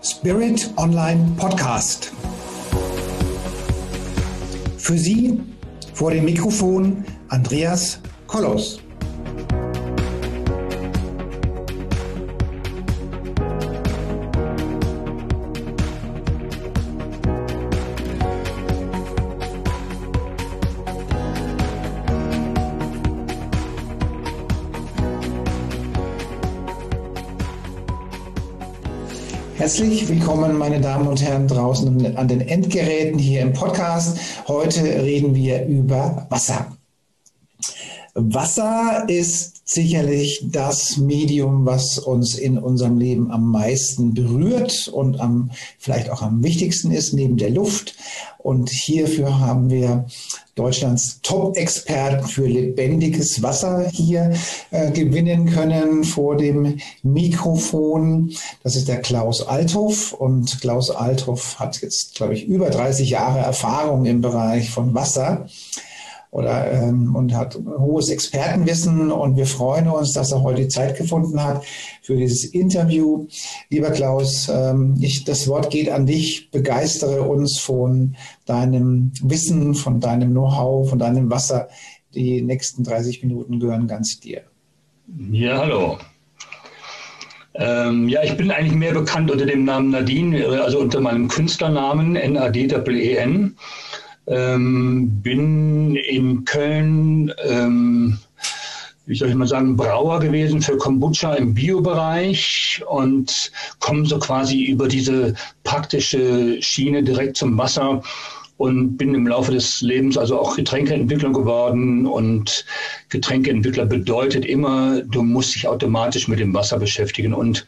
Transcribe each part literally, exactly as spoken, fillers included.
Spirit Online Podcast. Für Sie vor dem Mikrofon Andreas Kollos. Herzlich willkommen, meine Damen und Herren, draußen an den Endgeräten hier im Podcast. Heute reden wir über Wasser. Wasser ist sicherlich das Medium, was uns in unserem Leben am meisten berührt und am, vielleicht auch am wichtigsten ist, neben der Luft. Und hierfür haben wir Deutschlands Top-Experten für lebendiges Wasser hier äh, gewinnen können vor dem Mikrofon. Das ist der Klaus Althoff. Und Klaus Althoff hat jetzt, glaube ich, über dreißig Jahre Erfahrung im Bereich von Wasser. Oder, ähm, und hat hohes Expertenwissen, und wir freuen uns, dass er heute die Zeit gefunden hat für dieses Interview. Lieber Klaus, ähm, ich, das Wort geht an dich. Begeistere uns von deinem Wissen, von deinem Know-how, von deinem Wasser. Die nächsten dreißig Minuten gehören ganz dir. Ja, hallo. Ähm, ja, ich bin eigentlich mehr bekannt unter dem Namen Nadine, also unter meinem Künstlernamen N A D E E N. Ähm, bin in Köln, ähm, wie soll ich mal sagen, Brauer gewesen für Kombucha im Bio-Bereich und komme so quasi über diese praktische Schiene direkt zum Wasser und bin im Laufe des Lebens also auch Getränkeentwickler geworden. Und Getränkeentwickler bedeutet immer, du musst dich automatisch mit dem Wasser beschäftigen. Und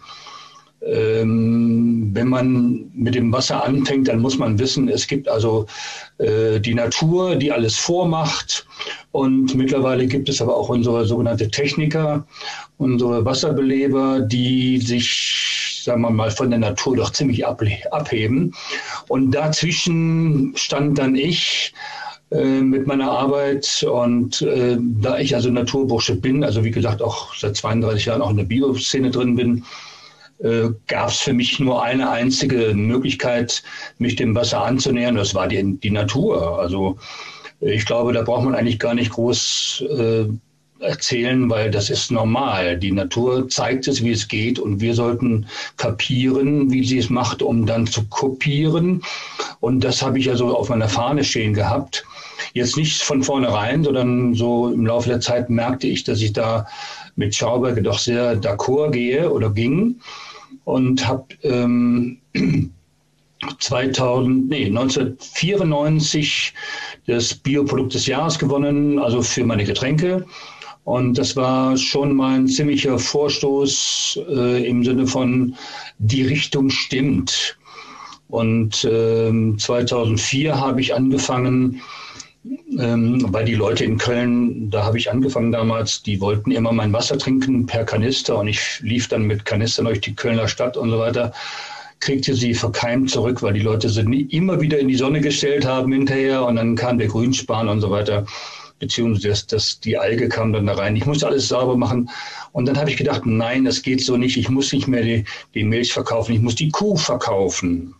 Ähm, wenn man mit dem Wasser anfängt, dann muss man wissen, es gibt also äh, die Natur, die alles vormacht, und mittlerweile gibt es aber auch unsere sogenannte Techniker, unsere Wasserbeleber, die sich, sagen wir mal, von der Natur doch ziemlich abheben. Und dazwischen stand dann ich äh, mit meiner Arbeit, und äh, da ich also Naturbursche bin, also wie gesagt auch seit zweiunddreißig Jahren auch in der Bioszene drin bin, Äh, gab es für mich nur eine einzige Möglichkeit, mich dem Wasser anzunähern. Das war die, die Natur. Also ich glaube, da braucht man eigentlich gar nicht groß äh, erzählen, weil das ist normal. Die Natur zeigt es, wie es geht, und wir sollten kapieren, wie sie es macht, um dann zu kopieren. Und das habe ich also auf meiner Fahne stehen gehabt. Jetzt nicht von vornherein, sondern so im Laufe der Zeit merkte ich, dass ich da mit Schauberger doch sehr d'accord gehe oder ging, und habe ähm, zweitausend, nee, neunzehnhundertvierundneunzig das Bioprodukt des Jahres gewonnen, also für meine Getränke. Und das war schon mal ein ziemlicher Vorstoß äh, im Sinne von, die Richtung stimmt. Und ähm, zweitausendvier habe ich angefangen, Ähm, weil die Leute in Köln, da habe ich angefangen damals, die wollten immer mein Wasser trinken per Kanister, und ich lief dann mit Kanistern durch die Kölner Stadt und so weiter, kriegte sie verkeimt zurück, weil die Leute sie nie, immer wieder in die Sonne gestellt haben hinterher, und dann kam der Grünspan und so weiter, beziehungsweise das, das, die Alge kam dann da rein. Ich musste alles sauber machen, und dann habe ich gedacht, nein, das geht so nicht, ich muss nicht mehr die, die Milch verkaufen, ich muss die Kuh verkaufen.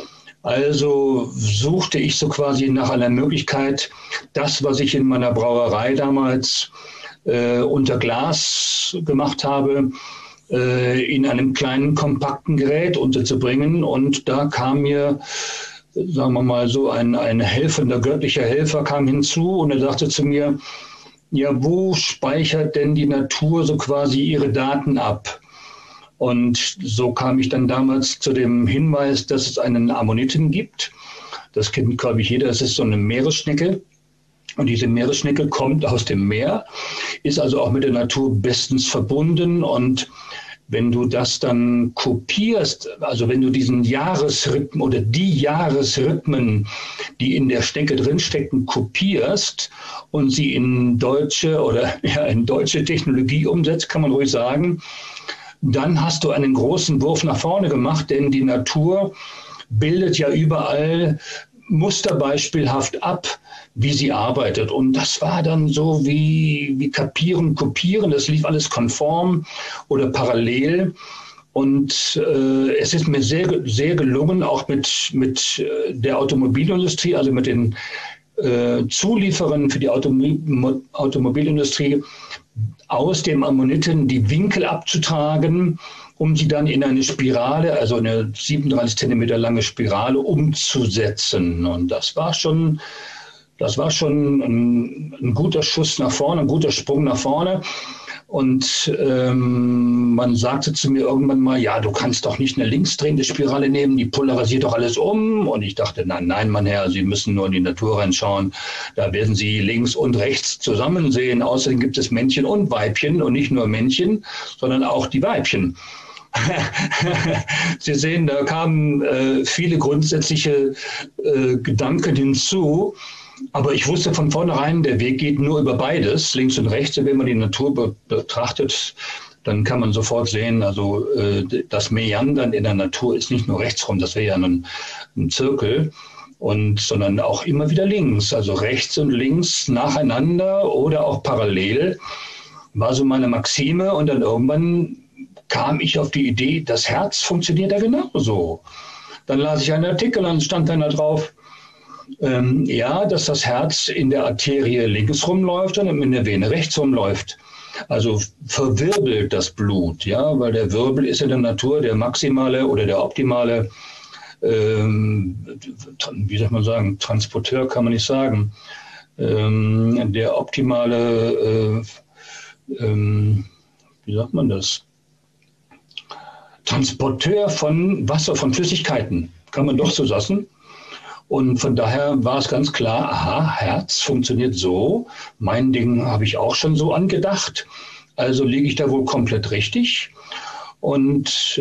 Also suchte ich so quasi nach einer Möglichkeit, das, was ich in meiner Brauerei damals äh, unter Glas gemacht habe, äh, in einem kleinen, kompakten Gerät unterzubringen. Und da kam mir, sagen wir mal so, ein, ein helfender, göttlicher Helfer kam hinzu, und er sagte zu mir, ja, wo speichert denn die Natur so quasi ihre Daten ab? Und so kam ich dann damals zu dem Hinweis, dass es einen Ammoniten gibt. Das kennt, glaube ich, jeder. Es ist so eine Meeresschnecke. Und diese Meeresschnecke kommt aus dem Meer, ist also auch mit der Natur bestens verbunden. Und wenn du das dann kopierst, also wenn du diesen Jahresrhythmen oder die Jahresrhythmen, die in der Schnecke drinstecken, kopierst und sie in deutsche oder ja, in deutsche Technologie umsetzt, kann man ruhig sagen, dann hast du einen großen Wurf nach vorne gemacht, denn die Natur bildet ja überall musterbeispielhaft ab, wie sie arbeitet. Und das war dann so wie, wie kapieren, kopieren, das lief alles konform oder parallel. Und äh, es ist mir sehr, sehr gelungen, auch mit, mit der Automobilindustrie, also mit den äh, Zulieferern für die Automobil Automobilindustrie, aus dem Ammoniten die Winkel abzutragen, um sie dann in eine Spirale, also eine siebenunddreißig Zentimeter lange Spirale umzusetzen. Und das war schon, das war schon ein, ein guter Schuss nach vorne, ein guter Sprung nach vorne. Und ähm, man sagte zu mir irgendwann mal, ja, du kannst doch nicht eine linksdrehende Spirale nehmen, die polarisiert doch alles um. Und ich dachte, nein, nein, mein Herr, Sie müssen nur in die Natur reinschauen. Da werden Sie links und rechts zusammen sehen. Außerdem gibt es Männchen und Weibchen und nicht nur Männchen, sondern auch die Weibchen. Sie sehen, da kamen äh, viele grundsätzliche äh, Gedanken hinzu. Aber ich wusste von vornherein, der Weg geht nur über beides, links und rechts. Und wenn man die Natur be betrachtet, dann kann man sofort sehen, also äh, das Meandern in der Natur ist nicht nur rechtsrum, das wäre ja ein, ein Zirkel, und, sondern auch immer wieder links. Also rechts und links nacheinander oder auch parallel war so meine Maxime. Und dann irgendwann kam ich auf die Idee, das Herz funktioniert ja genauso. Dann las ich einen Artikel und stand dann da drauf, Ähm, ja, dass das Herz in der Arterie links rumläuft und in der Vene rechts rumläuft. Also verwirbelt das Blut, ja, weil der Wirbel ist in der Natur der maximale oder der optimale, ähm, wie soll man sagen, Transporteur kann man nicht sagen, ähm, der optimale, äh, ähm, wie sagt man das, Transporteur von Wasser, von Flüssigkeiten, kann man doch so sagen. Und von daher war es ganz klar, aha, Herz funktioniert so. Mein Ding habe ich auch schon so angedacht. Also liege ich da wohl komplett richtig. Und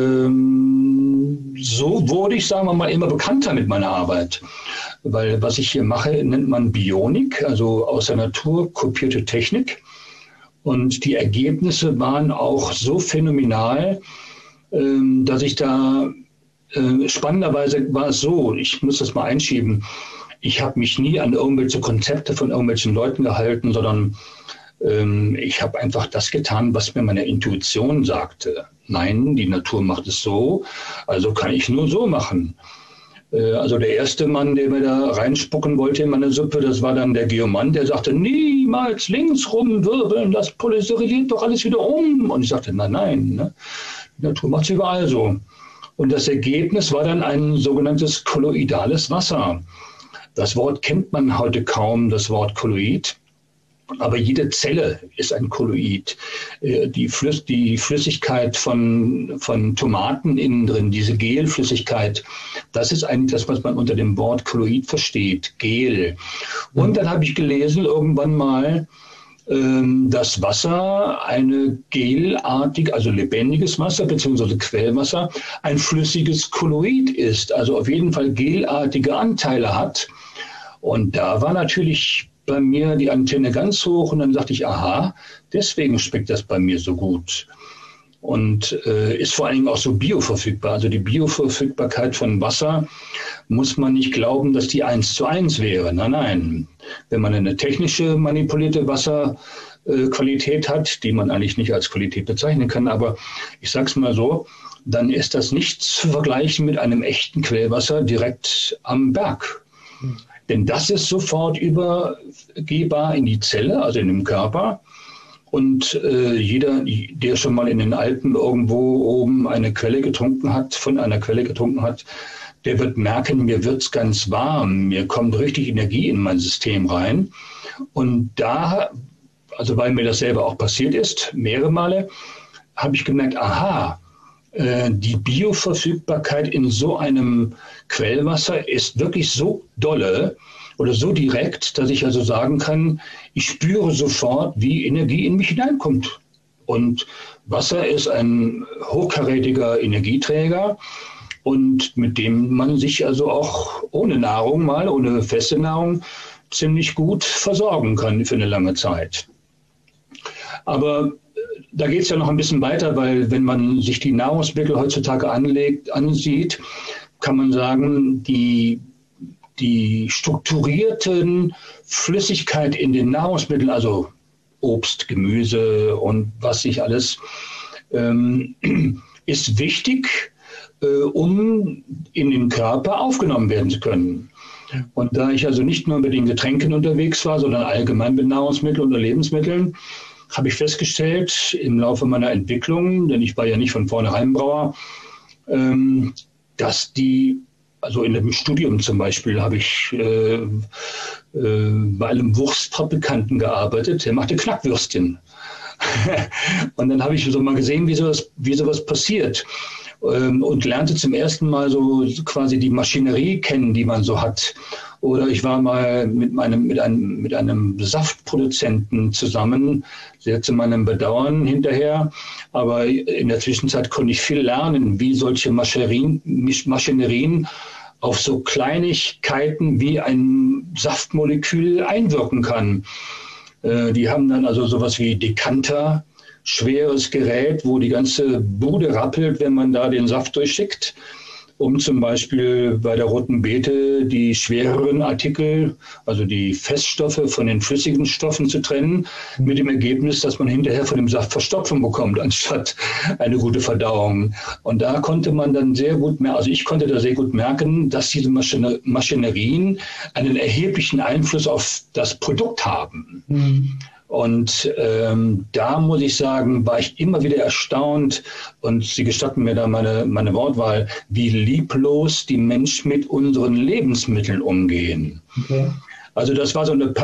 ähm, so wurde ich, sagen wir mal, immer bekannter mit meiner Arbeit. Weil was ich hier mache, nennt man Bionik, also aus der Natur kopierte Technik. Und die Ergebnisse waren auch so phänomenal, ähm, dass ich da... Spannenderweise war es so, ich muss das mal einschieben, ich habe mich nie an irgendwelche Konzepte von irgendwelchen Leuten gehalten, sondern ähm, ich habe einfach das getan, was mir meine Intuition sagte. Nein, die Natur macht es so, also kann ich nur so machen. Äh, also der erste Mann, der mir da reinspucken wollte in meine Suppe, das war dann der Geomant, der sagte, niemals links rumwirbeln, das polarisiert doch alles wieder um. Und ich sagte, nein, nein, ne? Die Natur macht es überall so. Und das Ergebnis war dann ein sogenanntes kolloidales Wasser. Das Wort kennt man heute kaum, das Wort Kolloid. Aber jede Zelle ist ein Kolloid. Die, Flüss, die Flüssigkeit von, von Tomaten innen drin, diese Gelflüssigkeit, das ist eigentlich das, was man unter dem Wort Kolloid versteht, Gel. Und dann habe ich gelesen irgendwann mal, das Wasser eine gelartig, also lebendiges Wasser bzw. Quellwasser, ein flüssiges Kolloid ist, also auf jeden Fall gelartige Anteile hat. Und da war natürlich bei mir die Antenne ganz hoch und dann dachte ich, aha, deswegen schmeckt das bei mir so gut. Und äh, ist vor allen Dingen auch so bioverfügbar. Also die Bioverfügbarkeit von Wasser muss man nicht glauben, dass die eins zu eins wäre. Nein, nein. Wenn man eine technische manipulierte Wasserqualität äh, hat, die man eigentlich nicht als Qualität bezeichnen kann, aber ich sage es mal so, dann ist das nicht zu vergleichen mit einem echten Quellwasser direkt am Berg. Hm. Denn das ist sofort übergehbar in die Zelle, also in dem Körper. Und äh, jeder, der schon mal in den Alpen irgendwo oben eine Quelle getrunken hat, von einer Quelle getrunken hat, der wird merken, mir wird's ganz warm, mir kommt richtig Energie in mein System rein. Und da, also weil mir das selber auch passiert ist, mehrere Male, habe ich gemerkt, aha, äh, die Bioverfügbarkeit in so einem Quellwasser ist wirklich so dolle, oder so direkt, dass ich also sagen kann, ich spüre sofort, wie Energie in mich hineinkommt. Und Wasser ist ein hochkarätiger Energieträger und mit dem man sich also auch ohne Nahrung mal, ohne feste Nahrung, ziemlich gut versorgen kann für eine lange Zeit. Aber da geht es ja noch ein bisschen weiter, weil wenn man sich die Nahrungsmittel heutzutage anlegt, ansieht, kann man sagen, die Die strukturierten Flüssigkeit in den Nahrungsmitteln, also Obst, Gemüse und was nicht alles, ähm, ist wichtig, äh, um in den Körper aufgenommen werden zu können. Und da ich also nicht nur mit den Getränken unterwegs war, sondern allgemein mit Nahrungsmitteln oder Lebensmitteln, habe ich festgestellt im Laufe meiner Entwicklung, denn ich war ja nicht von vornherein Brauer, ähm, dass die, also in einem Studium zum Beispiel, habe ich äh, äh, bei einem Wurstfabrikanten gearbeitet, der machte Knackwürstchen. Und dann habe ich so mal gesehen, wie sowas, wie sowas passiert. Und lernte zum ersten Mal so quasi die Maschinerie kennen, die man so hat. Oder ich war mal mit meinem, mit einem, mit einem Saftproduzenten zusammen, sehr zu meinem Bedauern hinterher. Aber in der Zwischenzeit konnte ich viel lernen, wie solche Maschinerien, Maschinerien auf so Kleinigkeiten wie ein Saftmolekül einwirken kann. Die haben dann also sowas wie Dekanter, schweres Gerät, wo die ganze Bude rappelt, wenn man da den Saft durchschickt, um zum Beispiel bei der roten Beete die schwereren Artikel, also die Feststoffe von den flüssigen Stoffen zu trennen, mit dem Ergebnis, dass man hinterher von dem Saft Verstopfung bekommt, anstatt eine gute Verdauung. Und da konnte man dann sehr gut merken, also ich konnte da sehr gut merken, dass diese Maschinerien einen erheblichen Einfluss auf das Produkt haben. Mhm. Und ähm, da muss ich sagen, war ich immer wieder erstaunt, und Sie gestatten mir da meine, meine Wortwahl, wie lieblos die Menschen mit unseren Lebensmitteln umgehen. Okay. Also das war so eine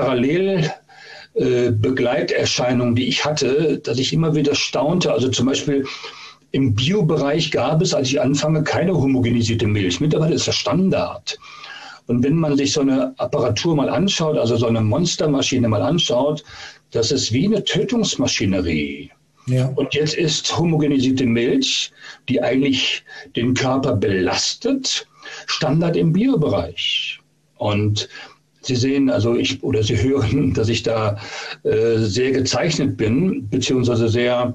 Parallelbegleiterscheinung, äh, die ich hatte, dass ich immer wieder staunte. Also zum Beispiel im Biobereich gab es, als ich anfange, keine homogenisierte Milch. Mittlerweile ist das Standard. Und wenn man sich so eine Apparatur mal anschaut, also so eine Monstermaschine mal anschaut, das ist wie eine Tötungsmaschinerie. Ja. Und jetzt ist homogenisierte Milch, die eigentlich den Körper belastet, Standard im Biobereich. Und Sie sehen, also ich, oder Sie hören, dass ich da äh, sehr gezeichnet bin, beziehungsweise sehr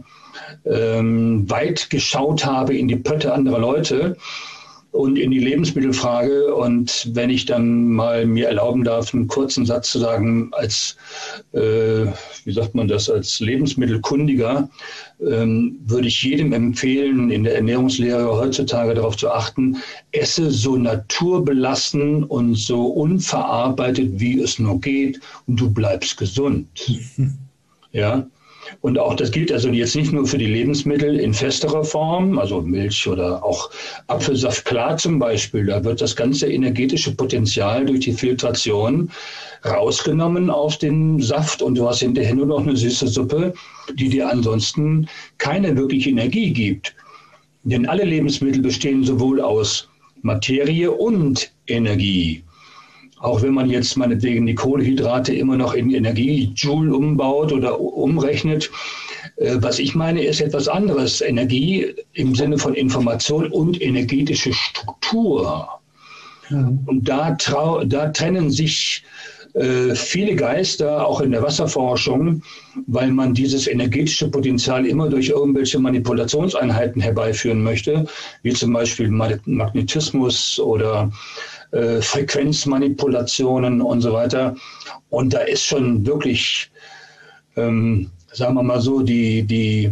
ähm, weit geschaut habe in die Pötte anderer Leute und in die Lebensmittelfrage. Und wenn ich dann mal mir erlauben darf, einen kurzen Satz zu sagen, als, äh, wie sagt man das, als Lebensmittelkundiger, ähm, würde ich jedem empfehlen, in der Ernährungslehre heutzutage darauf zu achten, esse so naturbelassen und so unverarbeitet, wie es nur geht, und du bleibst gesund. Ja. Und auch das gilt also jetzt nicht nur für die Lebensmittel in festerer Form, also Milch oder auch Apfelsaft klar zum Beispiel. Da wird das ganze energetische Potenzial durch die Filtration rausgenommen aus dem Saft und du hast hinterher nur noch eine süße Suppe, die dir ansonsten keine wirkliche Energie gibt. Denn alle Lebensmittel bestehen sowohl aus Materie und Energie. Auch wenn man jetzt meinetwegen die Kohlenhydrate immer noch in Energiejoule umbaut oder umrechnet. Äh, was ich meine, ist etwas anderes. Energie im Sinne von Information und energetische Struktur. Ja. Und da, trau da trennen sich äh, viele Geister, auch in der Wasserforschung, weil man dieses energetische Potenzial immer durch irgendwelche Manipulationseinheiten herbeiführen möchte, wie zum Beispiel Magnetismus oder Äh, Frequenzmanipulationen und so weiter. Und da ist schon wirklich, ähm, sagen wir mal so, die, die,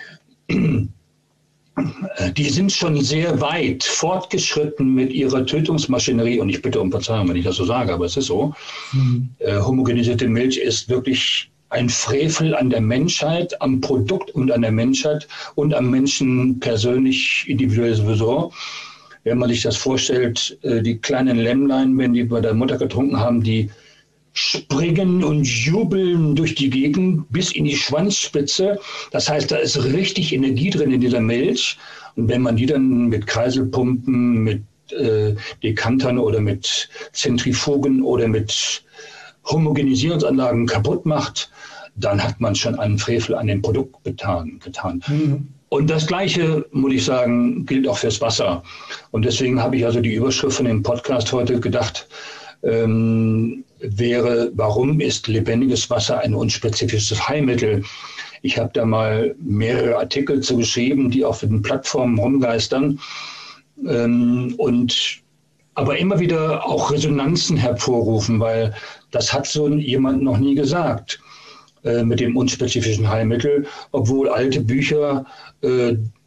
die sind schon sehr weit fortgeschritten mit ihrer Tötungsmaschinerie. Und ich bitte um Verzeihung, wenn ich das so sage, aber es ist so. Mhm. Äh, homogenisierte Milch ist wirklich ein Frevel an der Menschheit, am Produkt und an der Menschheit und am Menschen persönlich, individuell sowieso. Wenn man sich das vorstellt, die kleinen Lämmlein, wenn die bei der Mutter getrunken haben, die springen und jubeln durch die Gegend bis in die Schwanzspitze. Das heißt, da ist richtig Energie drin in dieser Milch. Und wenn man die dann mit Kreiselpumpen, mit äh, Dekantern oder mit Zentrifugen oder mit Homogenisierungsanlagen kaputt macht, dann hat man schon einen Frevel an dem Produkt getan. getan. Mhm. Und das Gleiche, muss ich sagen, gilt auch fürs Wasser. Und deswegen habe ich also die Überschrift von dem Podcast heute gedacht, ähm, wäre, warum ist lebendiges Wasser ein unspezifisches Heilmittel? Ich habe da mal mehrere Artikel zu geschrieben, die auf den Plattformen rumgeistern. Ähm, und aber immer wieder auch Resonanzen hervorrufen, weil das hat so jemand noch nie gesagt mit dem unspezifischen Heilmittel, obwohl alte Bücher äh,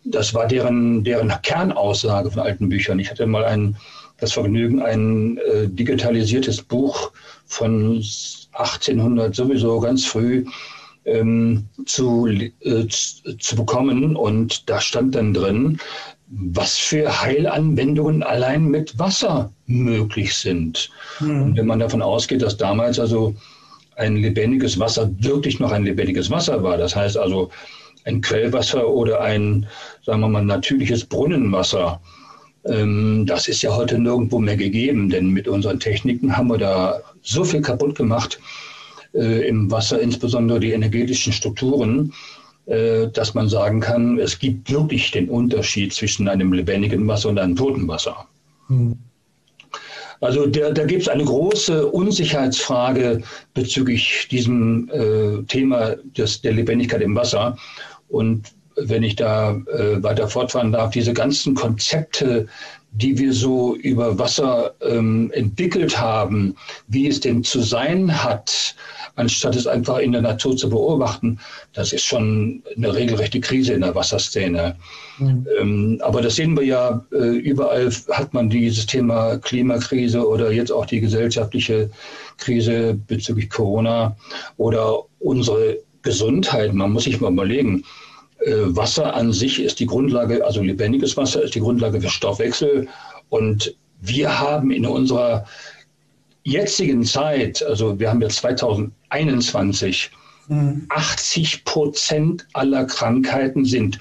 das war deren, deren Kernaussage von alten Büchern. Ich hatte mal ein, das Vergnügen, ein äh, digitalisiertes Buch von achtzehnhundert sowieso ganz früh ähm, zu, äh, zu bekommen. Und da stand dann drin, was für Heilanwendungen allein mit Wasser möglich sind. Mhm. Und wenn man davon ausgeht, dass damals also ein lebendiges Wasser wirklich noch ein lebendiges Wasser war, das heißt also ein Quellwasser oder ein, sagen wir mal, natürliches Brunnenwasser, ähm, das ist ja heute nirgendwo mehr gegeben, denn mit unseren Techniken haben wir da so viel kaputt gemacht äh, im Wasser, insbesondere die energetischen Strukturen, dass man sagen kann, es gibt wirklich den Unterschied zwischen einem lebendigen Wasser und einem toten Wasser. Hm. Also der, da gibt es eine große Unsicherheitsfrage bezüglich diesem äh, Thema des, der Lebendigkeit im Wasser. Und wenn ich da äh, weiter fortfahren darf, diese ganzen Konzepte, die wir so über Wasser ähm, entwickelt haben, wie es denn zu sein hat, anstatt es einfach in der Natur zu beobachten, das ist schon eine regelrechte Krise in der Wasserszene. Mhm. Ähm, aber das sehen wir ja, äh, überall hat man dieses Thema Klimakrise oder jetzt auch die gesellschaftliche Krise bezüglich Corona oder unsere Gesundheit. Man muss sich mal überlegen, äh, Wasser an sich ist die Grundlage, also lebendiges Wasser ist die Grundlage für Stoffwechsel. Und wir haben in unserer jetzigen Zeit, also wir haben jetzt zweitausendeinundzwanzig, mhm. achtzig Prozent aller Krankheiten sind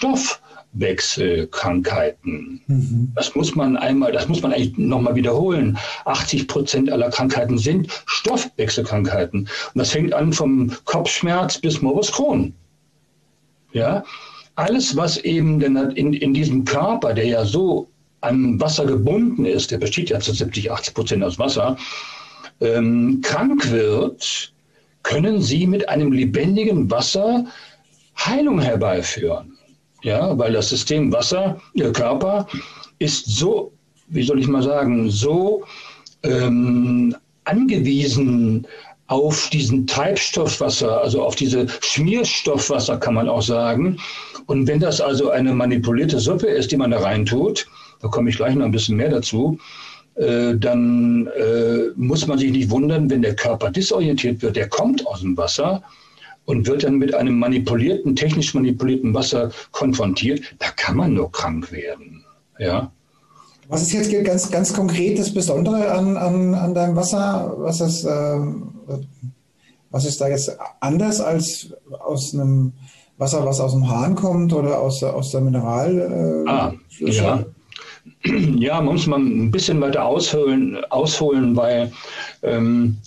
Stoffwechselkrankheiten. Mhm. Das muss man einmal, das muss man eigentlich nochmal wiederholen. achtzig Prozent aller Krankheiten sind Stoffwechselkrankheiten. Und das fängt an vom Kopfschmerz bis Morbus Crohn. Ja, alles, was eben in, in diesem Körper, der ja so an Wasser gebunden ist, der besteht ja zu siebzig, achtzig Prozent aus Wasser, ähm, krank wird, können Sie mit einem lebendigen Wasser Heilung herbeiführen. Ja, weil das System Wasser, Ihr Körper, ist so, wie soll ich mal sagen, so ähm, angewiesen auf diesen Treibstoffwasser, also auf diese Schmierstoffwasser, kann man auch sagen. Und wenn das also eine manipulierte Suppe ist, die man da reintut, da komme ich gleich noch ein bisschen mehr dazu, äh, dann äh, muss man sich nicht wundern, wenn der Körper disorientiert wird. Der kommt aus dem Wasser und wird dann mit einem manipulierten, technisch manipulierten Wasser konfrontiert. Da kann man nur krank werden. Ja. Was ist jetzt ganz, ganz konkret das Besondere an, an, an deinem Wasser? Was ist, äh, was ist da jetzt anders als aus einem Wasser, was aus dem Hahn kommt oder aus, aus der Mineral? Äh, ah, ja. Ja, man muss mal ein bisschen weiter ausholen, ausholen weil ähm,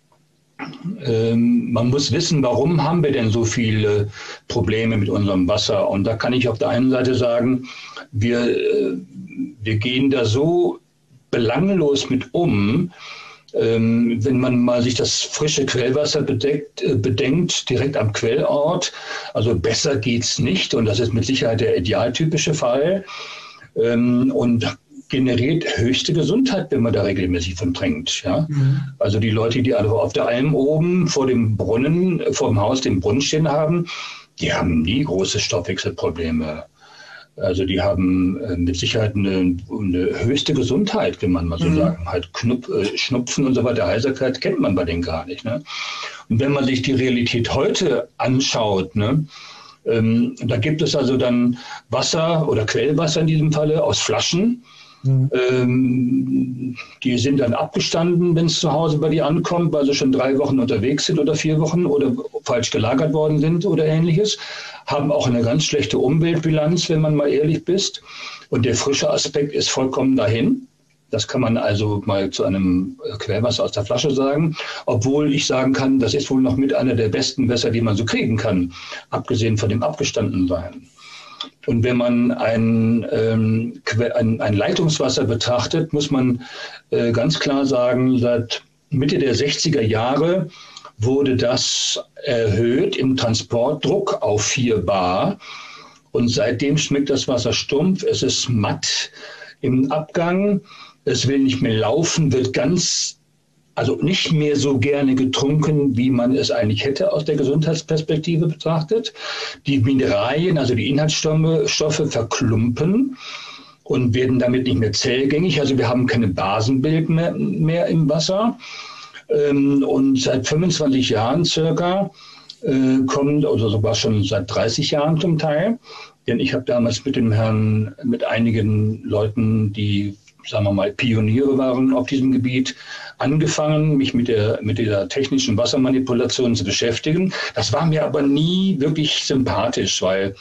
ähm, man muss wissen, warum haben wir denn so viele Probleme mit unserem Wasser? Und da kann ich auf der einen Seite sagen, wir, äh, wir gehen da so belanglos mit um, ähm, wenn man mal sich das frische Quellwasser bedeckt, äh, bedenkt, direkt am Quellort. Also besser geht's nicht und das ist mit Sicherheit der idealtypische Fall. Ähm, und generiert höchste Gesundheit, wenn man da regelmäßig von trinkt. Ja? Mhm. Also die Leute, die alle auf der Alm oben vor dem Brunnen, vor dem Haus den Brunnen stehen haben, die haben nie große Stoffwechselprobleme. Also die haben äh, mit Sicherheit eine, eine höchste Gesundheit, wenn man mal so mhm. sagen. Halt Knup, äh, Schnupfen und so weiter, Heiserkeit kennt man bei denen gar nicht. Ne? Und wenn man sich die Realität heute anschaut, ne, Ähm, da gibt es also dann Wasser oder Quellwasser in diesem Falle aus Flaschen. Mhm. Ähm, die sind dann abgestanden, wenn es zu Hause bei dir ankommt, weil sie schon drei Wochen unterwegs sind oder vier Wochen oder falsch gelagert worden sind oder ähnliches. Haben auch eine ganz schlechte Umweltbilanz, wenn man mal ehrlich ist. Und der frische Aspekt ist vollkommen dahin. Das kann man also mal zu einem Quellwasser aus der Flasche sagen, obwohl ich sagen kann, das ist wohl noch mit einer der besten Wässer, die man so kriegen kann, abgesehen von dem Abgestandensein. Und wenn man ein, ähm, ein, ein Leitungswasser betrachtet, muss man äh, ganz klar sagen, seit Mitte der sechziger Jahre wurde das erhöht im Transportdruck auf vier Bar. Und seitdem schmeckt das Wasser stumpf, es ist matt im Abgang. Es will nicht mehr laufen, wird ganz also nicht mehr so gerne getrunken, wie man es eigentlich hätte aus der Gesundheitsperspektive betrachtet. Die Mineralien, also die Inhaltsstoffe Stoffe verklumpen und werden damit nicht mehr zellgängig. Also wir haben keine Basenbild mehr, mehr im Wasser. Und seit fünfundzwanzig Jahren circa äh, kommt, oder sogar schon seit dreißig Jahren zum Teil, denn ich habe damals mit dem Herrn, mit einigen Leuten, die, sagen wir mal, Pioniere waren auf diesem Gebiet, angefangen, mich mit der, mit dieser technischen Wassermanipulation zu beschäftigen. Das war mir aber nie wirklich sympathisch, weil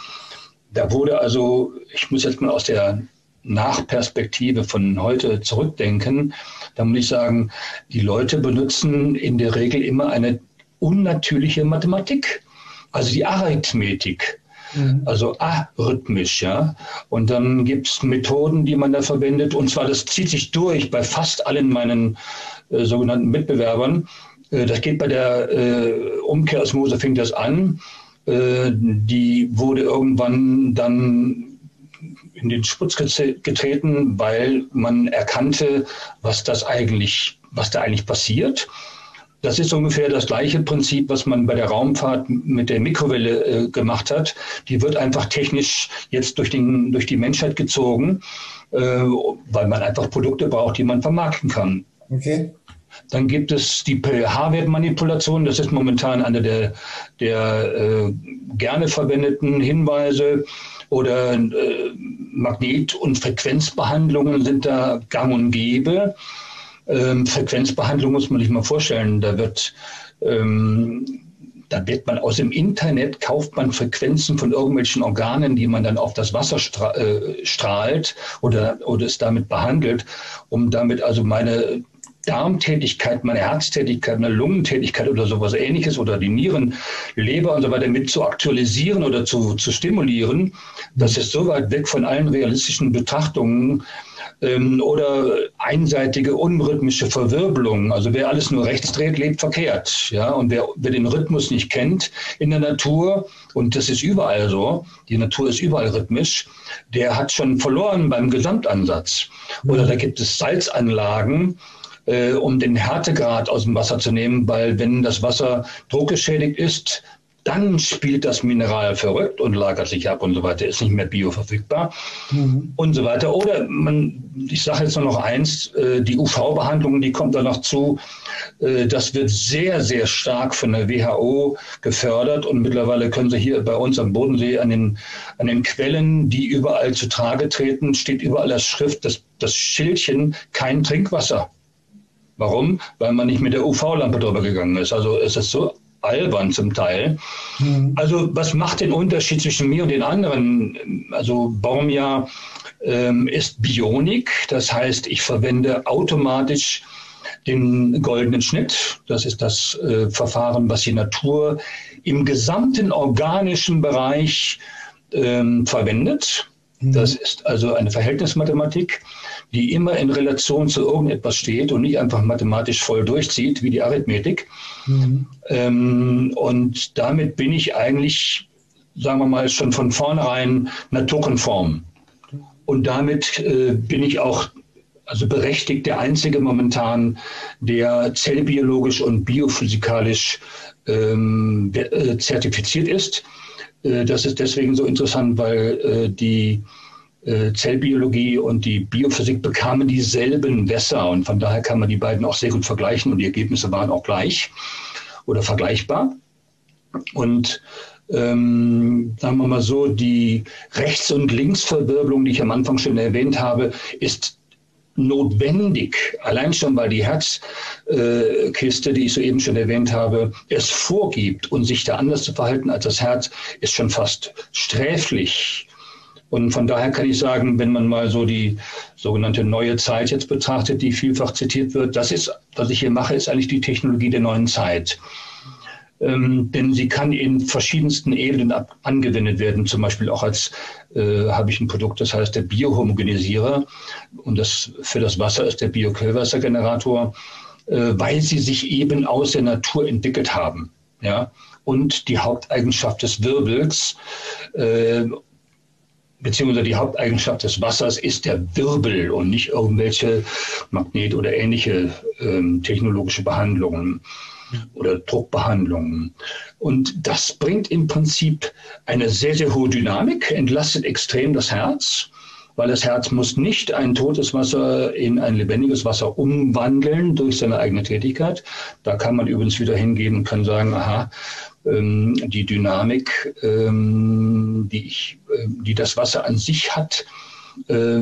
da wurde also, ich muss jetzt mal aus der Nachperspektive von heute zurückdenken, da muss ich sagen, die Leute benutzen in der Regel immer eine unnatürliche Mathematik, also die Arithmetik. Mhm. Also arrhythmisch, ja. Und dann gibt es Methoden, die man da verwendet. Und zwar, das zieht sich durch bei fast allen meinen äh, sogenannten Mitbewerbern. Äh, das geht bei der äh, Umkehrosmose, fängt das an. Äh, die wurde irgendwann dann in den Schmutz getreten, weil man erkannte, was das eigentlich, was da eigentlich passiert. Das ist ungefähr das gleiche Prinzip, was man bei der Raumfahrt mit der Mikrowelle äh, gemacht hat. Die wird einfach technisch jetzt durch, den, durch die Menschheit gezogen, äh, weil man einfach Produkte braucht, die man vermarkten kann. Okay. Dann gibt es die pH-Wertmanipulation. Das ist momentan eine der, der äh, gerne verwendeten Hinweise. Oder äh, Magnet- und Frequenzbehandlungen sind da gang und gäbe. Ähm, Frequenzbehandlung muss man sich mal vorstellen. Da wird, ähm, da wird man aus dem Internet, kauft man Frequenzen von irgendwelchen Organen, die man dann auf das Wasser stra äh, strahlt oder, oder es damit behandelt, um damit also meine Darmtätigkeit, meine Herztätigkeit, meine Lungentätigkeit oder sowas Ähnliches oder die Nieren, Leber und so weiter mit zu aktualisieren oder zu, zu stimulieren. Das ist so weit weg von allen realistischen Betrachtungen. Ähm, oder einseitige, unrhythmische Verwirbelung. Also wer alles nur rechts dreht, lebt verkehrt. Ja? Und wer, wer den Rhythmus nicht kennt in der Natur, und das ist überall so, die Natur ist überall rhythmisch, der hat schon verloren beim Gesamtansatz. Oder da gibt es Salzanlagen, äh, um den Härtegrad aus dem Wasser zu nehmen, weil wenn das Wasser druckgeschädigt ist, dann spielt das Mineral verrückt und lagert sich ab und so weiter, ist nicht mehr bioverfügbar mhm. und so weiter. Oder man, ich sage jetzt nur noch eins, die U V-Behandlung, die kommt da noch zu. Das wird sehr, sehr stark von der W H O gefördert und mittlerweile können Sie hier bei uns am Bodensee an den, an den Quellen, die überall zu Trage treten, steht überall das Schrift, das, das Schildchen, kein Trinkwasser. Warum? Weil man nicht mit der U V-Lampe drüber gegangen ist. Also es ist so albern zum Teil. Mhm. Also was macht den Unterschied zwischen mir und den anderen? Also Baumia ähm, ist Bionik, das heißt, ich verwende automatisch den goldenen Schnitt. Das ist das äh, Verfahren, was die Natur im gesamten organischen Bereich ähm, verwendet. Mhm. Das ist also eine Verhältnismathematik, die immer in Relation zu irgendetwas steht und nicht einfach mathematisch voll durchzieht, wie die Arithmetik. Mhm. Ähm, und damit bin ich eigentlich, sagen wir mal, schon von vornherein naturkonform. Und damit äh, bin ich auch also berechtigt der Einzige momentan, der zellbiologisch und biophysikalisch ähm, äh, zertifiziert ist. Äh, das ist deswegen so interessant, weil äh, die Zellbiologie und die Biophysik bekamen dieselben Wässer und von daher kann man die beiden auch sehr gut vergleichen und die Ergebnisse waren auch gleich oder vergleichbar. Und ähm, sagen wir mal so, die Rechts- und Linksverwirbelung, die ich am Anfang schon erwähnt habe, ist notwendig, allein schon, weil die Herzkiste, äh, die ich soeben schon erwähnt habe, es vorgibt und sich da anders zu verhalten als das Herz, ist schon fast sträflich. Und von daher kann ich sagen, wenn man mal so die sogenannte neue Zeit jetzt betrachtet, die vielfach zitiert wird, das ist, was ich hier mache, ist eigentlich die Technologie der neuen Zeit. Ähm, denn sie kann in verschiedensten Ebenen ab, angewendet werden. Zum Beispiel auch als, äh, habe ich ein Produkt, das heißt der Biohomogenisierer. Und das, für das Wasser ist der Bio-Quellwassergenerator, äh, weil sie sich eben aus der Natur entwickelt haben. Ja? Und die Haupteigenschaft des Wirbels, äh, beziehungsweise die Haupteigenschaft des Wassers ist der Wirbel und nicht irgendwelche Magnet- oder ähnliche ähm, technologische Behandlungen oder Druckbehandlungen. Und das bringt im Prinzip eine sehr, sehr hohe Dynamik, entlastet extrem das Herz, weil das Herz muss nicht ein totes Wasser in ein lebendiges Wasser umwandeln durch seine eigene Tätigkeit. Da kann man übrigens wieder hingehen und kann sagen, aha, ähm, die Dynamik, ähm, die, ich, äh, die das Wasser an sich hat, äh,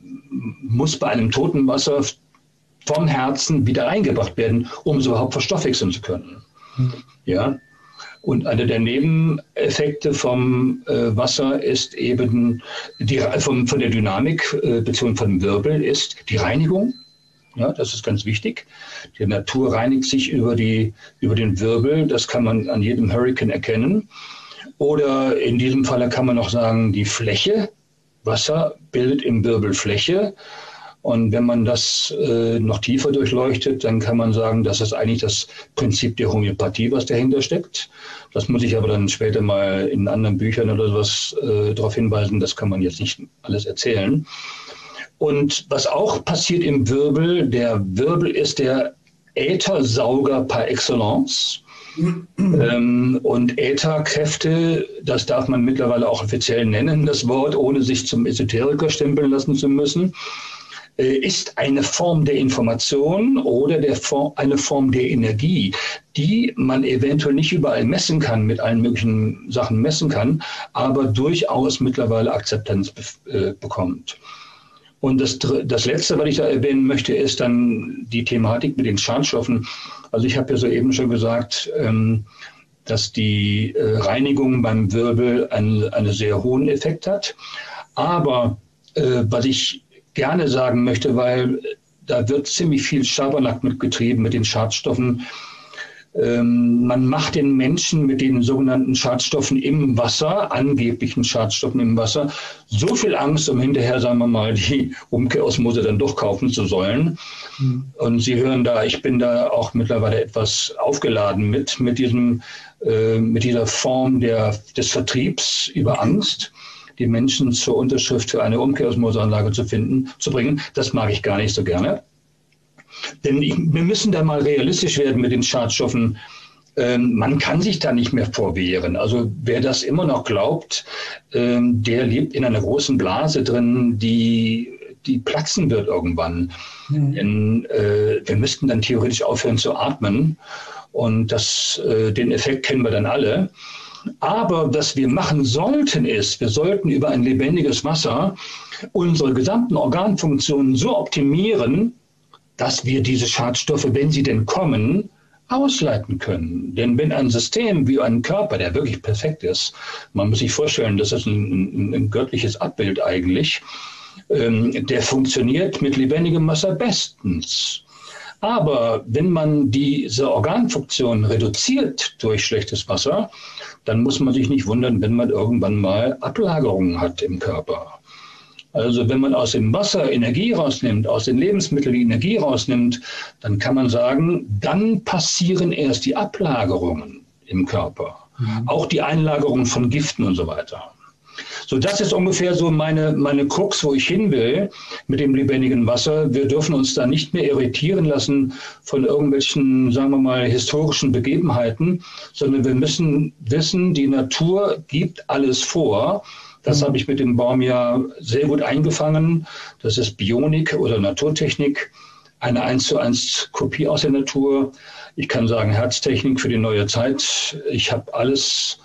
muss bei einem toten Wasser vom Herzen wieder eingebracht werden, um es überhaupt verstoffwechseln zu können. Mhm. Ja? Und einer der Nebeneffekte vom äh, Wasser ist eben, die, vom, von der Dynamik äh, bzw. vom Wirbel ist die Reinigung. Ja, das ist ganz wichtig. Die Natur reinigt sich über, die, über den Wirbel. Das kann man an jedem Hurrikan erkennen. Oder in diesem Falle kann man noch sagen, die Fläche. Wasser bildet im Wirbel Fläche. Und wenn man das äh, noch tiefer durchleuchtet, dann kann man sagen, das ist eigentlich das Prinzip der Homöopathie, was dahinter steckt. Das muss ich aber dann später mal in anderen Büchern oder sowas äh, darauf hinweisen. Das kann man jetzt nicht alles erzählen. Und was auch passiert im Wirbel, der Wirbel ist der Äthersauger par excellence. ähm, und Ätherkräfte, das darf man mittlerweile auch offiziell nennen, das Wort, ohne sich zum Esoteriker stempeln lassen zu müssen, ist eine Form der Information oder der Form, eine Form der Energie, die man eventuell nicht überall messen kann, mit allen möglichen Sachen messen kann, aber durchaus mittlerweile Akzeptanz be- äh, bekommt. Und das, das Letzte, was ich da erwähnen möchte, ist dann die Thematik mit den Schadstoffen. Also ich habe ja soeben schon gesagt, ähm, dass die äh, Reinigung beim Wirbel einen, einen sehr hohen Effekt hat. Aber äh, was ich gerne sagen möchte, weil da wird ziemlich viel Schabernack mitgetrieben mit den Schadstoffen. Ähm, man macht den Menschen mit den sogenannten Schadstoffen im Wasser, angeblichen Schadstoffen im Wasser, so viel Angst, um hinterher, sagen wir mal, die Umkehrosmose dann doch kaufen zu sollen. Mhm. Und Sie hören da, ich bin da auch mittlerweile etwas aufgeladen mit, mit, diesem, äh, mit dieser Form der, des Vertriebs über Angst, die Menschen zur Unterschrift für eine Umkehrosmoseanlage zu finden, zu bringen. Das mag ich gar nicht so gerne. Denn ich, wir müssen da mal realistisch werden mit den Schadstoffen. Ähm, man kann sich da nicht mehr vorwehren. Also wer das immer noch glaubt, ähm, der lebt in einer großen Blase drin, die, die platzen wird irgendwann. Mhm. Denn äh, wir müssten dann theoretisch aufhören zu atmen. Und das, äh, den Effekt kennen wir dann alle. Aber was wir machen sollten ist, wir sollten über ein lebendiges Wasser unsere gesamten Organfunktionen so optimieren, dass wir diese Schadstoffe, wenn sie denn kommen, ausleiten können. Denn wenn ein System wie ein Körper, der wirklich perfekt ist, man muss sich vorstellen, das ist ein, ein, ein göttliches Abbild eigentlich, ähm, der funktioniert mit lebendigem Wasser bestens. Aber wenn man diese Organfunktion reduziert durch schlechtes Wasser, dann muss man sich nicht wundern, wenn man irgendwann mal Ablagerungen hat im Körper. Also wenn man aus dem Wasser Energie rausnimmt, aus den Lebensmitteln die Energie rausnimmt, dann kann man sagen, dann passieren erst die Ablagerungen im Körper. Mhm. Auch die Einlagerung von Giften und so weiter. So, das ist ungefähr so meine, meine Krux, wo ich hin will mit dem lebendigen Wasser. Wir dürfen uns da nicht mehr irritieren lassen von irgendwelchen, sagen wir mal, historischen Begebenheiten, sondern wir müssen wissen, die Natur gibt alles vor. Das habe ich mit dem Baum ja sehr gut eingefangen. Das ist Bionik oder Naturtechnik, eine eins zu eins Kopie aus der Natur. Ich kann sagen Herztechnik für die neue Zeit. Ich habe alles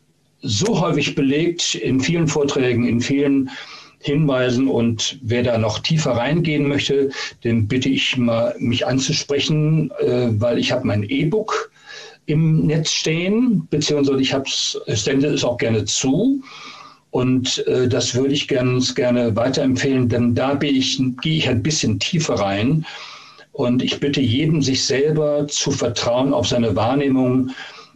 so häufig belegt in vielen Vorträgen, in vielen Hinweisen, und wer da noch tiefer reingehen möchte, den bitte ich mal, mich anzusprechen, äh, weil ich habe mein E-Book im Netz stehen, beziehungsweise ich habe es, sende es auch gerne zu, und äh, das würde ich ganz gerne weiterempfehlen, denn da bin ich, gehe ich ein bisschen tiefer rein, und ich bitte jeden, sich selber zu vertrauen auf seine Wahrnehmung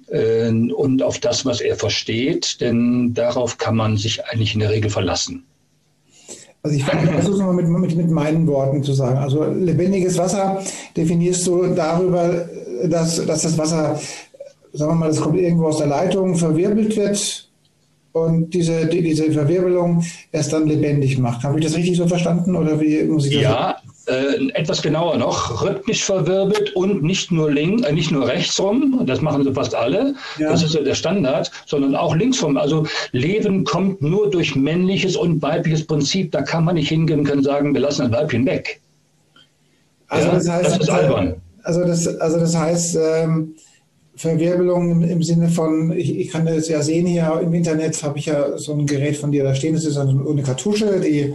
und auf das, was er versteht, denn darauf kann man sich eigentlich in der Regel verlassen. Also ich versuche es mal mit, mit, mit meinen Worten zu sagen. Also lebendiges Wasser definierst du darüber, dass, dass das Wasser, sagen wir mal, das kommt irgendwo aus der Leitung, verwirbelt wird, und diese, die, diese Verwirbelung erst dann lebendig macht. Habe ich das richtig so verstanden oder wie muss ich das? Ja, äh, etwas genauer noch, rhythmisch verwirbelt und nicht nur links, äh, nicht nur rechtsrum, das machen sie fast alle, ja. Das ist ja der Standard, sondern auch linksrum. Also Leben kommt nur durch männliches und weibliches Prinzip. Da kann man nicht hingehen und kann sagen, wir lassen ein Weibchen weg. Also ja, das heißt, das ist albern. Also das, also das heißt, ähm, Verwirbelung im, im Sinne von, ich, ich kann das ja sehen hier im Internet, habe ich ja so ein Gerät von dir da stehen, das ist eine, eine Kartusche, die,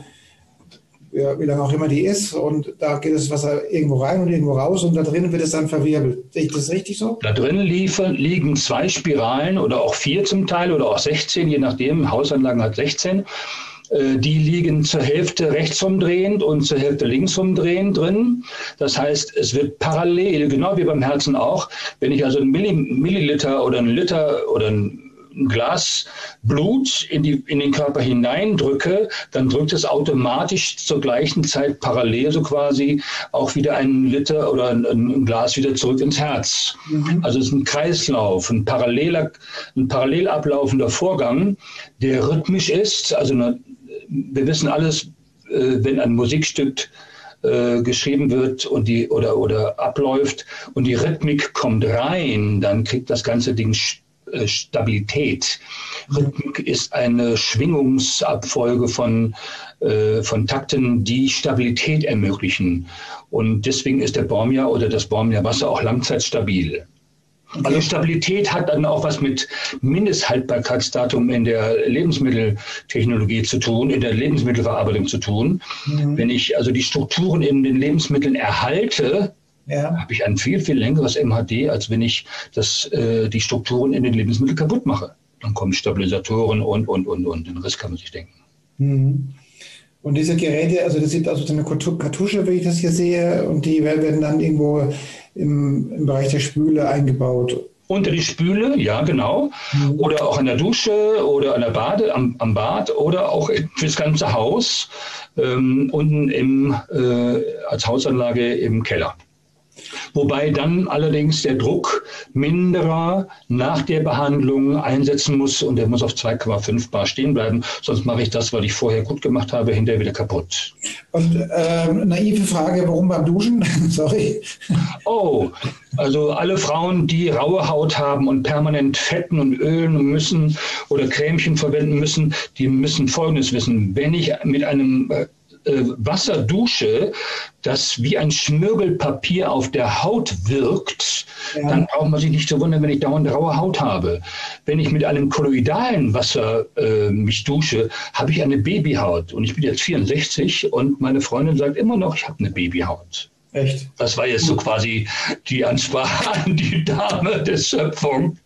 ja, wie lange auch immer die ist, und da geht das Wasser irgendwo rein und irgendwo raus und da drin wird es dann verwirbelt. Sehe ich das richtig so? Da drin liefern, liegen zwei Spiralen oder auch vier zum Teil oder auch sechzehn, je nachdem, Hausanlagen hat sechzehn. Die liegen zur Hälfte rechtsumdrehend und zur Hälfte linksumdrehend drin. Das heißt, es wird parallel, genau wie beim Herzen auch, wenn ich also einen Milliliter oder einen Liter oder ein Glas Blut in, die, in den Körper hineindrücke, dann drückt es automatisch zur gleichen Zeit parallel so quasi auch wieder einen Liter oder ein, ein Glas wieder zurück ins Herz. Mhm. Also es ist ein Kreislauf, ein, paralleler, ein parallel ablaufender Vorgang, der rhythmisch ist. Also eine, wir wissen alles, äh, wenn ein Musikstück äh, geschrieben wird und die, oder, oder abläuft und die Rhythmik kommt rein, dann kriegt das ganze Ding Stabilität. Rhythmik ist eine Schwingungsabfolge von, äh, von Takten, die Stabilität ermöglichen. Und deswegen ist der Bormia oder das Bormia-Wasser auch langzeitstabil. Okay. Also Stabilität hat dann auch was mit Mindesthaltbarkeitsdatum in der Lebensmitteltechnologie zu tun, in der Lebensmittelverarbeitung zu tun. Mhm. Wenn ich also die Strukturen in den Lebensmitteln erhalte, ja, habe ich ein viel, viel längeres M H D, als wenn ich das, äh, die Strukturen in den Lebensmitteln kaputt mache. Dann kommen Stabilisatoren und, und, und, und. Den Rest kann man sich denken. Mhm. Und diese Geräte, also das sind also so eine Kartusche, wenn ich das hier sehe, und die werden dann irgendwo im, im Bereich der Spüle eingebaut. Unter die Spüle, ja genau. Mhm. Oder auch an der Dusche oder an der Bade, am, am Bad oder auch fürs ganze Haus, ähm, unten im, äh, als Hausanlage im Keller. Wobei dann allerdings der Druck minderer nach der Behandlung einsetzen muss und der muss auf zwei Komma fünf Bar stehen bleiben. Sonst mache ich das, was ich vorher gut gemacht habe, hinterher wieder kaputt. Und äh, naive Frage, warum beim Duschen? Sorry. Oh, also alle Frauen, die raue Haut haben und permanent fetten und ölen müssen oder Cremchen verwenden müssen, die müssen Folgendes wissen. Wenn ich mit einem äh, Wasser dusche, das wie ein Schmirgelpapier auf der Haut wirkt, ja, dann braucht man sich nicht zu wundern, wenn ich dauernd raue Haut habe. Wenn ich mit einem kolloidalen Wasser äh, mich dusche, habe ich eine Babyhaut. Und ich bin jetzt vierundsechzig und meine Freundin sagt immer noch, ich habe eine Babyhaut. Echt? Das war jetzt so quasi die Ansprache an die Dame der Schöpfung.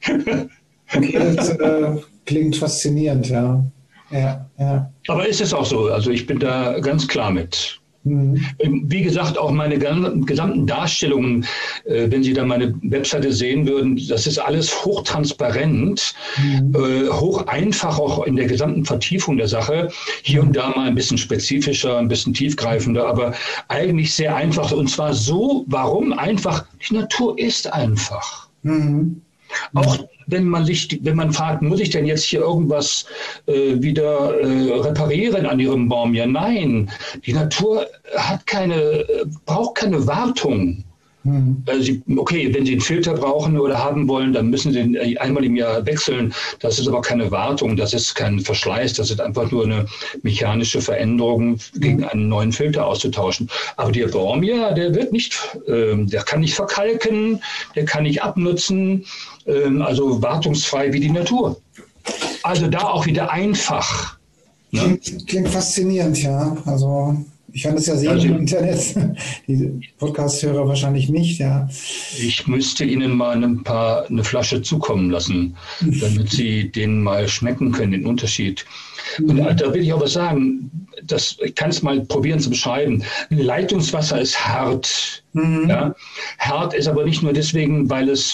Okay, das äh, klingt faszinierend, ja. Ja, ja. Aber ist es auch so, also ich bin da ganz klar mit. Mhm. Wie gesagt, auch meine gesamten Darstellungen, äh, wenn Sie da meine Webseite sehen würden, das ist alles hochtransparent, mhm. äh, hoch einfach auch in der gesamten Vertiefung der Sache. Hier und da mal ein bisschen spezifischer, ein bisschen tiefgreifender, aber eigentlich sehr einfach. Und zwar so, warum einfach? Die Natur ist einfach. Mhm. Auch wenn man sich, wenn man fragt, muss ich denn jetzt hier irgendwas äh, wieder äh, reparieren an ihrem Baum? Ja, nein. Die Natur hat keine, braucht keine Wartung. Mhm. Also sie, okay, wenn Sie einen Filter brauchen oder haben wollen, dann müssen Sie ihn einmal im Jahr wechseln. Das ist aber keine Wartung, das ist kein Verschleiß, das ist einfach nur eine mechanische Veränderung, mhm. gegen einen neuen Filter auszutauschen. Aber der Baum, ja, der wird nicht, äh, der kann nicht verkalken, der kann nicht abnutzen, äh, also wartungsfrei wie die Natur. Also da auch wieder einfach. Ne? Klingt, klingt faszinierend, ja. Also ich kann das ja sehen also, im Internet, die Podcast-Hörer wahrscheinlich nicht, ja. Ich müsste Ihnen mal ein paar, eine Flasche zukommen lassen, damit Sie den mal schmecken können, den Unterschied. Und da will ich auch was sagen, das, ich kann es mal probieren zu beschreiben. Leitungswasser ist hart. Mhm. Ja? Hart ist aber nicht nur deswegen, weil es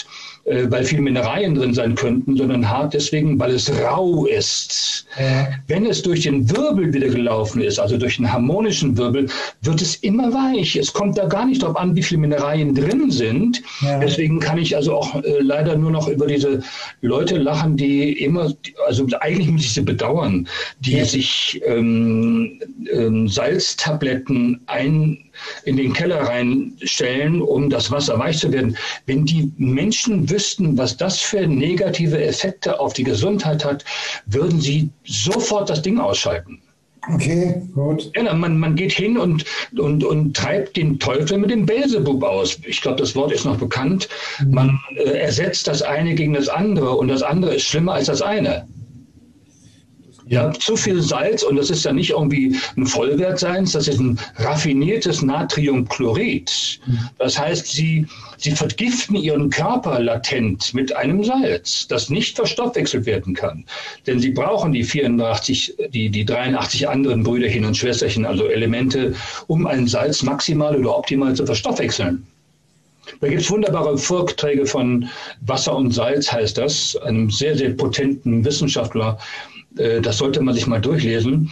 äh, weil viele Mineralien drin sein könnten, sondern hart deswegen, weil es rau ist. Ja. Wenn es durch den Wirbel wieder gelaufen ist, also durch einen harmonischen Wirbel, wird es immer weich. Es kommt da gar nicht darauf an, wie viele Mineralien drin sind. Ja. Deswegen kann ich also auch äh, leider nur noch über diese Leute lachen, die immer, also eigentlich muss ich sie bedauern, die ja. sich ähm, ähm, Salztabletten ein in den Keller reinstellen, um das Wasser weich zu werden. Wenn die Menschen wüssten, was das für negative Effekte auf die Gesundheit hat, würden sie sofort das Ding ausschalten. Okay, gut. Ja, man, man geht hin und, und, und treibt den Teufel mit dem Beelzebub aus. Ich glaube, das Wort ist noch bekannt. Mhm. Man äh, ersetzt das eine gegen das andere und das andere ist schlimmer als das eine. Ja, zu viel Salz, und das ist ja nicht irgendwie ein Vollwertsalz, das ist ein raffiniertes Natriumchlorid. Das heißt, sie, sie vergiften ihren Körper latent mit einem Salz, das nicht verstoffwechselt werden kann. Denn sie brauchen die vierundachtzig, die, die dreiundachtzig anderen Brüderchen und Schwesterchen, also Elemente, um ein Salz maximal oder optimal zu verstoffwechseln. Da gibt es wunderbare Vorträge von Wasser und Salz, heißt das, einem sehr, sehr potenten Wissenschaftler. Das sollte man sich mal durchlesen.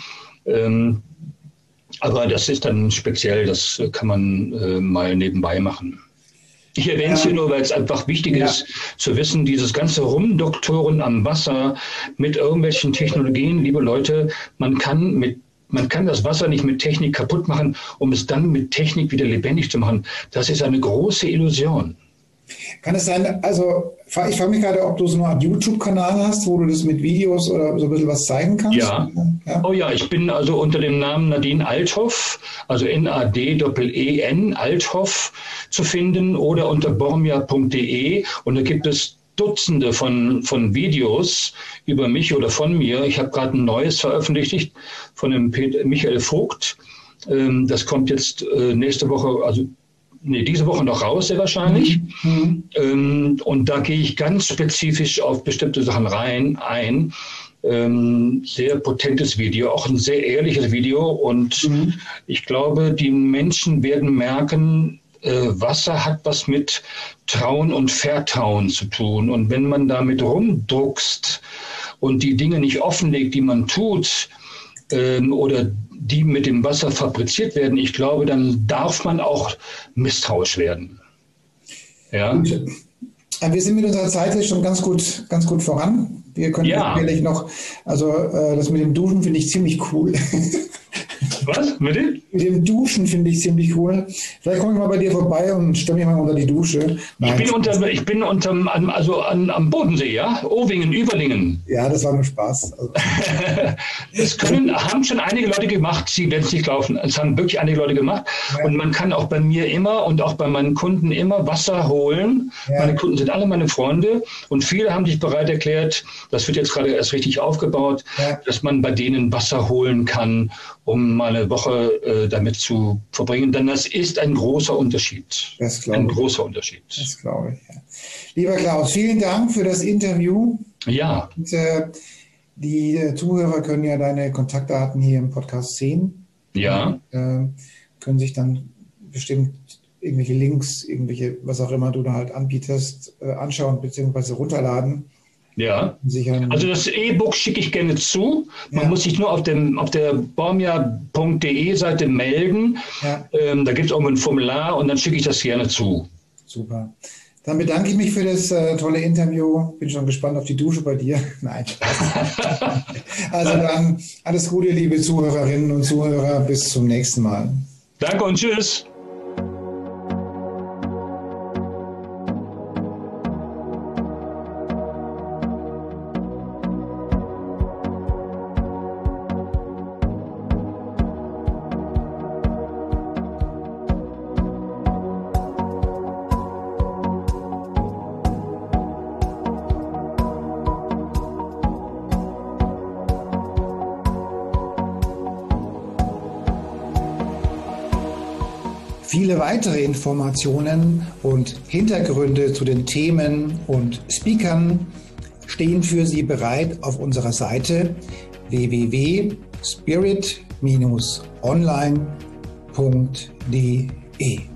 Aber das ist dann speziell, das kann man mal nebenbei machen. Ich erwähne es hier nur, weil es einfach wichtig ja. ist zu wissen, dieses ganze Rumdoktoren am Wasser mit irgendwelchen Technologien, liebe Leute, man kann mit Man kann das Wasser nicht mit Technik kaputt machen, um es dann mit Technik wieder lebendig zu machen. Das ist eine große Illusion. Kann es sein, also ich frage mich gerade, ob du so eine Art YouTube-Kanal hast, wo du das mit Videos oder so ein bisschen was zeigen kannst? Ja. ja. Oh ja, ich bin also unter dem Namen Nadine Althoff, also N A D E E N, Althoff zu finden, oder unter bormia punkt de, und da gibt es Dutzende von, von Videos über mich oder von mir. Ich habe gerade ein neues veröffentlicht von dem Peter, Michael Vogt. Ähm, das kommt jetzt äh, nächste Woche, also nee, diese Woche noch raus, sehr wahrscheinlich. Mhm. Ähm, und da gehe ich ganz spezifisch auf bestimmte Sachen rein, ein. Ähm, sehr potentes Video, auch ein sehr ehrliches Video. Und mhm. ich glaube, die Menschen werden merken, Wasser hat was mit Trauen und Vertrauen zu tun. Und wenn man damit rumdruckst und die Dinge nicht offenlegt, die man tut, ähm, oder die mit dem Wasser fabriziert werden, ich glaube, dann darf man auch misstrauisch werden. Ja. Gut. Wir sind mit unserer Zeit jetzt schon ganz gut, ganz gut voran. Wir können ja. natürlich noch, also das mit dem Duschen finde ich ziemlich cool. Was? Mit dem? Mit dem Duschen finde ich ziemlich cool. Vielleicht komme ich mal bei dir vorbei und stelle mich mal unter die Dusche. Nein. Ich bin unter, ich bin unterm, also an, am Bodensee, ja? Owingen, Überlingen. Ja, das war nur Spaß. Also. Das können, haben schon einige Leute gemacht, sie werden es nicht laufen. Es haben wirklich einige Leute gemacht. Ja. Und man kann auch bei mir immer und auch bei meinen Kunden immer Wasser holen. Ja. Meine Kunden sind alle meine Freunde und viele haben sich bereit erklärt, das wird jetzt gerade erst richtig aufgebaut, ja. dass man bei denen Wasser holen kann, um mal eine Woche äh, damit zu verbringen. Denn das ist ein großer Unterschied. Das glaube ein ich. großer Unterschied. Das glaube ich, ja. Lieber Klaus, vielen Dank für das Interview. Ja. Und, äh, die äh, Zuhörer können ja deine Kontaktdaten hier im Podcast sehen. Ja. Und, äh, können sich dann bestimmt irgendwelche Links, irgendwelche, was auch immer du da halt anbietest, äh, anschauen bzw. runterladen. Ja, also das E-Book schicke ich gerne zu. Man ja. muss sich nur auf, dem, auf der bormia punkt de Seite melden. Ja. Ähm, da gibt es auch ein Formular und dann schicke ich das gerne zu. Super. Dann bedanke ich mich für das äh, tolle Interview. Bin schon gespannt auf die Dusche bei dir. Nein, Spaß. Also dann alles Gute, liebe Zuhörerinnen und Zuhörer. Bis zum nächsten Mal. Danke und tschüss. Viele weitere Informationen und Hintergründe zu den Themen und Speakern stehen für Sie bereit auf unserer Seite w w w punkt spirit Bindestrich online punkt de.